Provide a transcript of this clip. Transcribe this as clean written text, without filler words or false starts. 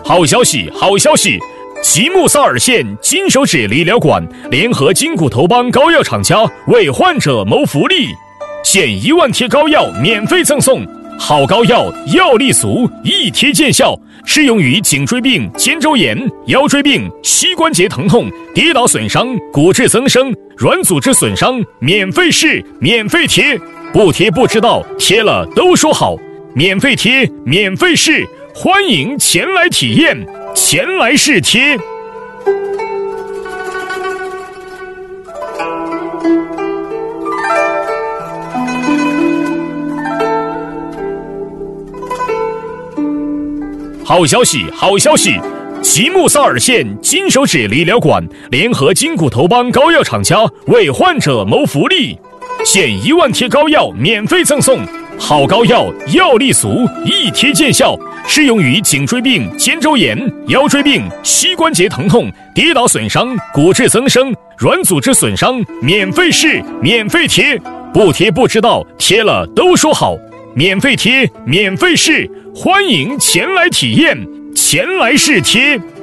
好消息，好消息！吉木萨尔县金手指理疗馆联合金骨头帮膏药厂家为患者谋福利，现1万贴膏药免费赠送。好膏药，药力足，一贴见效，适用于颈椎病、肩周炎、腰椎病、膝关节疼痛、跌倒损伤、骨质增生、软组织损伤，免费试，免费贴，不贴不知道，贴了都说好。免费贴，免费试，欢迎前来体验，前来试贴。好消息，好消息！吉木萨尔县金手指理疗馆联合金骨头帮膏药厂家为患者谋福利，现1万贴膏药免费赠送。好膏药，药力足，一贴见效，适用于颈椎病、肩周炎、腰椎病、膝关节疼痛、跌倒损伤、骨质增生、软组织损伤，免费试，免费贴，不贴不知道，贴了都说好。免费贴，免费试，欢迎前来体验，前来试贴。